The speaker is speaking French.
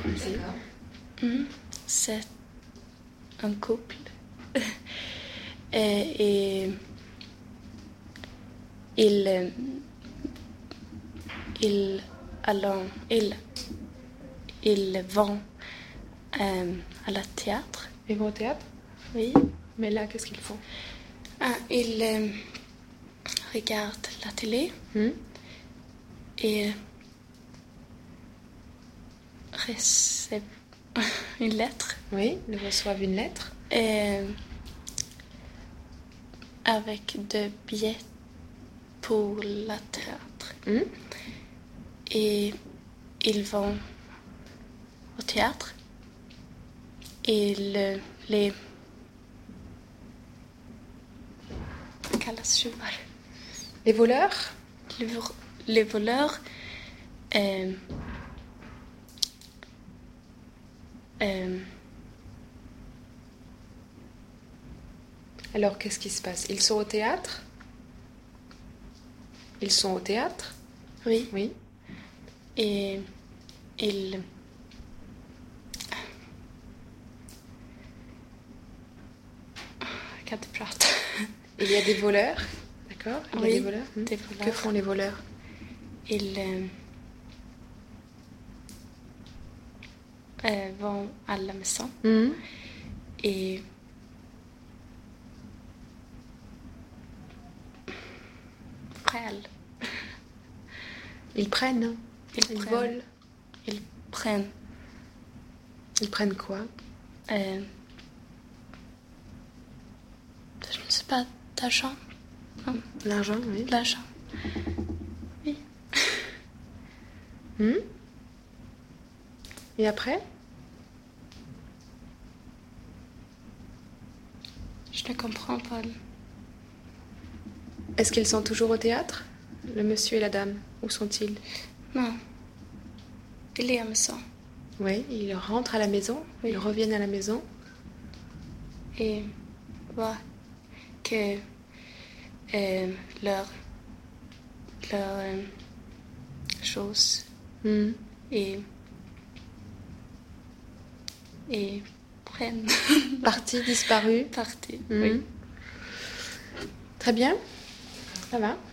C'est un couple. Et ils vont à la théâtre. Ils vont au théâtre? Oui. Mais là, qu'est-ce qu'ils font? Ils regardent la télé et reçoivent une lettre. Oui, ils reçoivent une lettre. Avec des billets pour la théâtre. Et ils vont au théâtre et les voleurs? Les voleurs Alors, qu'est-ce qui se passe? Ils sont au théâtre? Ils sont au théâtre? Oui. Oui. Et ils... Il y a des voleurs, d'accord? Il y a Oui, des voleurs. des voleurs. Que font les voleurs? Ils vont à la maison et prennent. Ils prennent. Ils volent. Ils prennent. Ils prennent quoi? Je ne sais pas, d'argent. Non. L'argent, oui. L'argent. Oui. Et après? Je ne comprends pas. Est-ce qu'ils sont toujours au théâtre? Le monsieur et la dame, où sont-ils? Non. Il est à la maison. Oui, ils rentrent à la maison, oui. Ils reviennent à la maison. Et voient que leur chose et prennent. Partie, disparue. Partie, oui. Très bien. Ça va.